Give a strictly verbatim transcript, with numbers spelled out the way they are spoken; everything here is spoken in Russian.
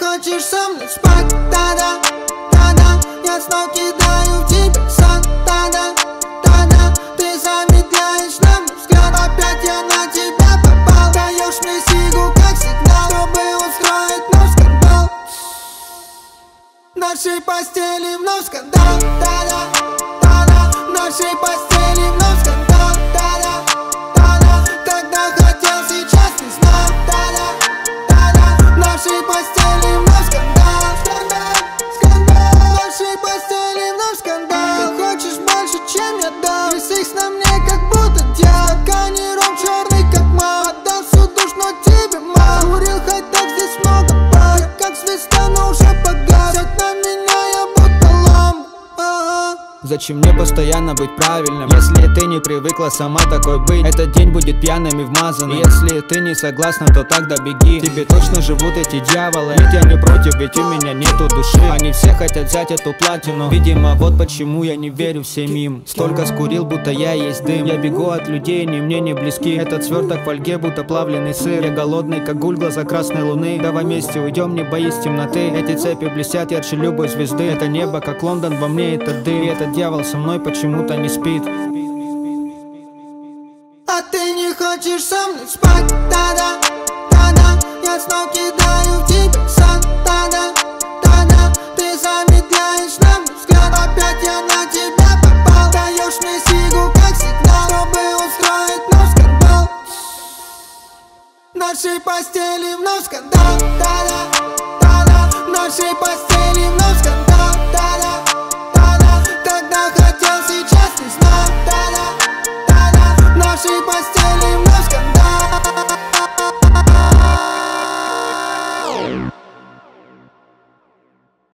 хочешь со мной спать, да-да, да-да. Я снова кидаю в тебя сан, да-да, да-да. Ты замедляешь на мой взгляд, опять я на тебя попал. Даешь мне сигу как сигнал, чтобы устроить наш скандал. В нашей постели вновь скандал, да-да, да-да. В нашей постели вновь скандал, да-да, да-да. Тогда хотел, сейчас не знал, да-да, да-да. В нашей постели вновь скандал, скандал, скандал. В нашей постели вновь скандал. Ты хочешь больше, чем я дал. Ты секс на мне, как будто дьявол. Ткани ром черный, как мало. Отдал всю душ, но тебе мало. Курил, хоть так здесь много пар. Я как звезда, но уже погас. Сядь на меня, я будто лом. Ага. Зачем мне постоянно быть правильным, если ты не привыкла сама такой быть? Этот день будет пьяным и вмазанным. Если ты не согласна, то тогда беги. Тебе точно живут эти дьяволы. Нет, я не против, ведь у меня нету души. Они все хотят взять эту платину. Видимо, вот почему я не верю всем им. Столько скурил, будто я есть дым. Я бегу от людей, они мне не близки. Этот сверток в фольге, будто плавленый сыр. Я голодный, как гуль, глаза красной луны. Давай вместе уйдем, не боись темноты. Эти цепи блестят ярче любой звезды. Это небо, как Лондон, во мне это дым. И этот дьявол со мной почему-то не спит. А ты не хочешь со мной спать, да-да, да-да. Я снова кидаю в тебя сан, да-да, да-да. Ты замедляешь на мой взгляд, опять я на тебя попал. Даешь мне сигу как сигнал, чтобы устроить наш скандал. В нашей постели вновь скандал, да-да, да-да. В нашей постели